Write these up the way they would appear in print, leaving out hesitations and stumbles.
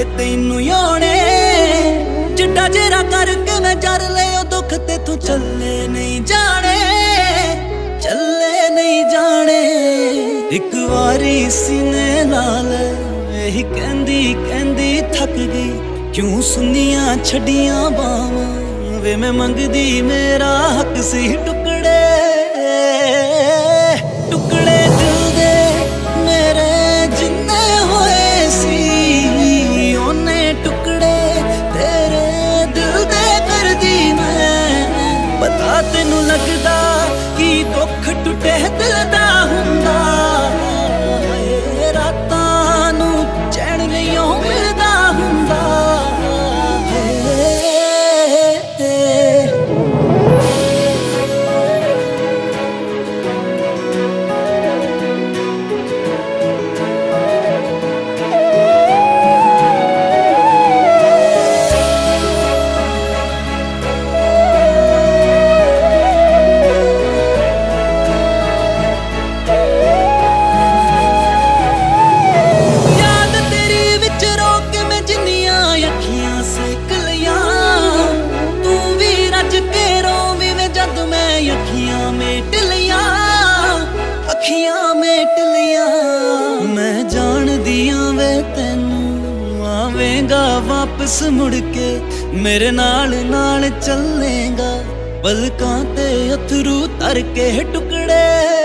ਤੈਨੂੰ ਯੋਣੇ ਜਿੱਡਾ ਜੇਰਾ ਕਰਕੇ ਮੈਂ ਜਰ ਲਿਓ ਦੁੱਖ ਤੇ ਤੂੰ ਚੱਲੇ ਨਹੀਂ ਜਾਣੇ, ਚੱਲੇ ਨਹੀਂ ਜਾਣੇ। ਇੱਕ ਵਾਰੀ ਸੀਨੇ ਨਾਲ ਇਹੀ ਕਹਿੰਦੀ ਕਹਿੰਦੀ ਥੱਕ ਗਈ, ਕਿਉਂ ਸੁੰਨੀਆਂ ਛੱਡੀਆਂ ਬਾਵਾਂ ਵੇ ਮੈਂ ਮੰਗਦੀ ਮੇਰਾ ਹੱਕ ਸੀ। ਟੁਕੜੇ ਟੁਕੜੇ ਦਿਲ ਦੇ ਮੇਰੇ ਜਿੰਨੇ ਹੋਏ ਸੀ, ਉਹਨੇ ਟੁਕੜੇ ਤੇਰੇ ਦਿਲ ਦੇ ਕਰਦੀ ਮੈਂ। ਪਤਾ ਤੈਨੂੰ ਲੱਗਦਾ ਕਿ ਦੁੱਖ ਟੁੱਟੇ ਦਿਲ ਦਾ ਹੁੰਦਾ, ਰਾਤਾਂ ਨੂੰ ਚੈਨ ਨਹੀਂ ਮਿਲਦਾ ਹੁੰਦਾ। ਅੱਖੀਆਂ ਮੇਟ ਲਿਆ, ਅੱਖੀਆਂ ਮੇਟ ਲਿਆ। ਮੈਂ ਜਾਣਦੀਆਂ ਵੇ ਤੈਨੂੰ ਆਵੇਂਗਾ ਵਾਪਸ ਮੁੜ ਕੇ, ਮੇਰੇ ਨਾਲ ਨਾਲ ਚੱਲੇਗਾ ਪਲਕਾਂ ਤੇ ਅਥਰੂ ਧਰ ਕੇ। ਟੁਕੜੇ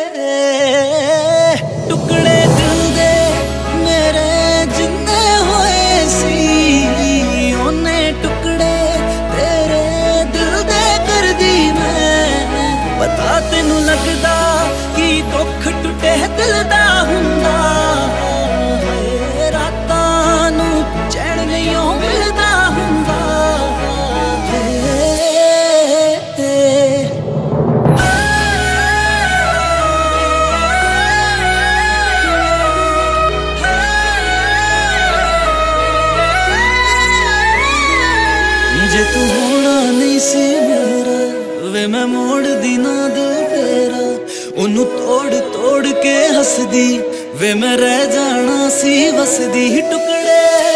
ਟੁਕੜੇ ਦਿਲ ਦੇ ਮੇਰੇ ਜਿੰਨੇ ਹੋਏ ਸੀ, ਉਹਨੇ ਟੁਕੜੇ ਤੇਰੇ ਦਿਲ ਦੇ ਕਰਦੀ ਮੈਂ। ਪਤਾ ਤੈਨੂੰ ਲੱਗਦਾ ਕਿ ਦੁੱਖ ਟੁੱਟੇ ਦਿਲ ਦਾ ਹੁੰਦਾ, ਰਾਤਾਂ ਨੂੰ ਚੈਨ ਨਹੀਂ ਮਿਲਦਾ ਹੁੰਦਾ। ਜੇ ਤੂੰ ਹੋਣਾ ਨਹੀਂ ਸੀ ਮੇਰਾ ਵੇ ਮੈਂ ਮੋੜਦੀ ਨਾ ਦਿਲ ਤੇਰਾ, ਉਹਨੂੰ ਤੋੜ ਤੋੜ ਕੇ ਹੱਸਦੀ ਵੇ ਮੈਂ ਰਹਿ ਜਾਣਾ ਸੀ ਵਸਦੀ। ਟੁਕੜੇ